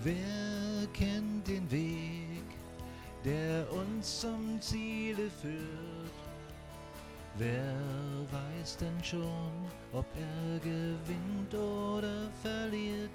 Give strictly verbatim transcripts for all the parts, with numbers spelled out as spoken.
Wer kennt den Weg, der uns zum Ziele führt? Wer weiß denn schon, ob er gewinnt oder verliert?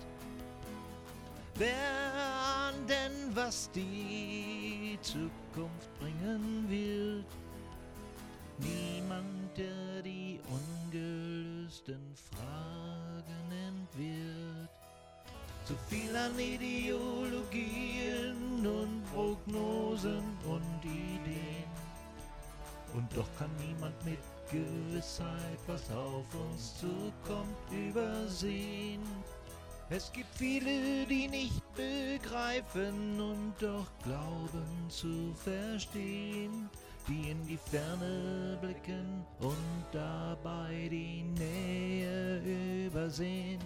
Wer ahnt denn, was die Zukunft bringen wird? Niemand, der die ungelösten Fragen entwirrt. Zu viel an Ideologien und Prognosen und Ideen. Und doch kann niemand mit Gewissheit, was auf uns zukommt, übersehen. Es gibt viele, die nicht begreifen und doch glauben zu verstehen, die in die Ferne blicken und dabei die Nähe übersehen.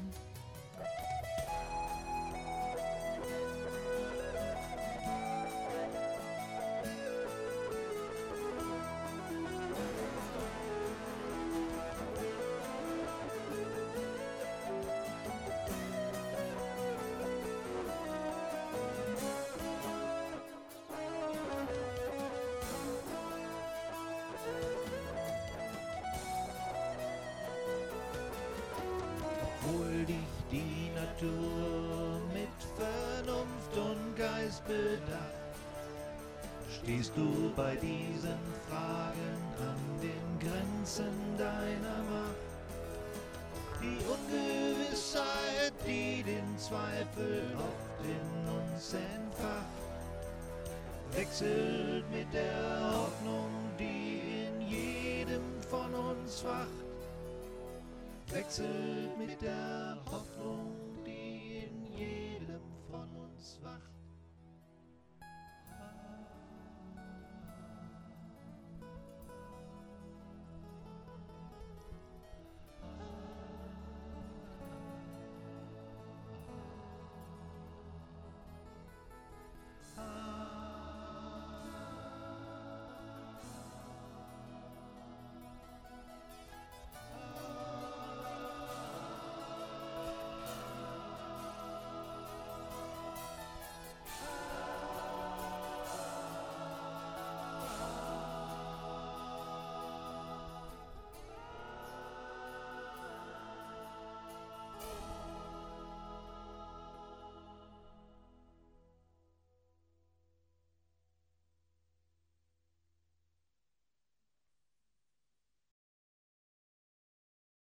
Obwohl dich die Natur mit Vernunft und Geist bedacht, stehst du bei diesen Fragen an den Grenzen deiner Macht. Die Ungewissheit, die den Zweifel oft in uns entfacht, wechselt mit der Hoffnung, die in jedem von uns wacht. Wechselt mit der